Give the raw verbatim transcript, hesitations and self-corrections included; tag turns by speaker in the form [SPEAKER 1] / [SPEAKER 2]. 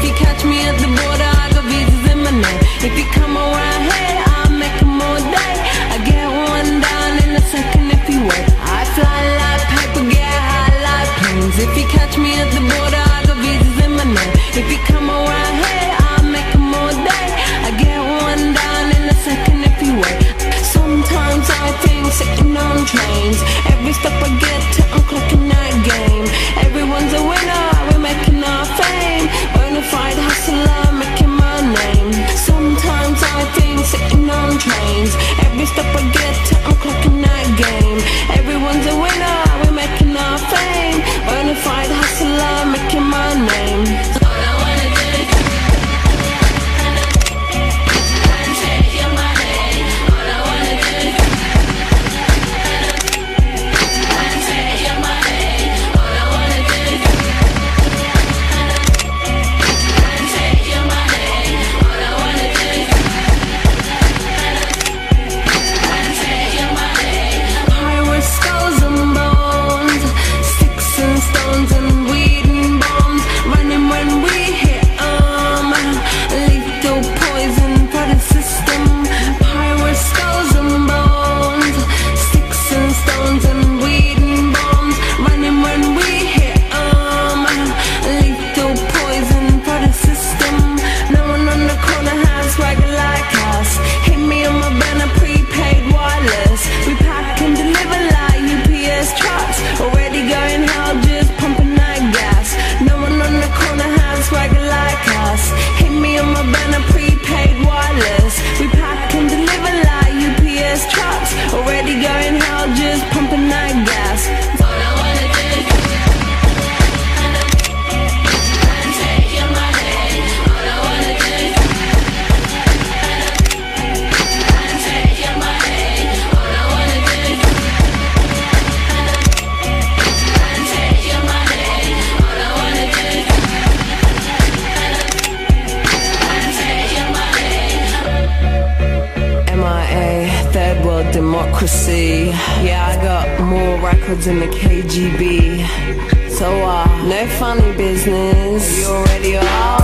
[SPEAKER 1] If you catch me at the border, I got visas in my name. If you come around here, I'll make them all day. I get one down in a second if you wait. I fly like paper, get high like planes. If you catch me at the border, I got visas in my name. If you come around here, I'll make them all day. I get one down in a second if you wait. Sometimes I think sitting on trains, every step I get to, I'm clocking that game. Everyone's a winner, we're making our fame. Bonafide hustler, making my name. Sometimes I think sitting on trains, every step I get to, I'm clocking that game. Everyone's a winner, we're making our fame. Bonafide hustler, making my name. All I wanna do is take your money. All I wanna do is take your money. All I wanna do is take your money. All I wanna do is take your money. Pirates, skulls and bones, sticks and stones and weed and bombs, running when we hit 'em. Lethal poison for the system. Pirates, skulls and bones, sticks and stones and weed and bombs, running when we hit 'em. Lethal poison for the system. No one on the corner has swagger like us. Hit me on my banner, prepaid wireless. We pack and deliver like U P S trucks. Already going hard, just pumping that gas. No one on the corner has swagger like us. Hit me on my banner, prepaid wireless. We pack and deliver like U P S trucks. Already going hard, just pumping that gas. All I wanna do is take your money. All I wanna do is take your money. All I wanna do is take your money. All I wanna do is take your money. M I A, third world democracy. Yeah, I got more records in the K G B. So uh, no funny business. You already are.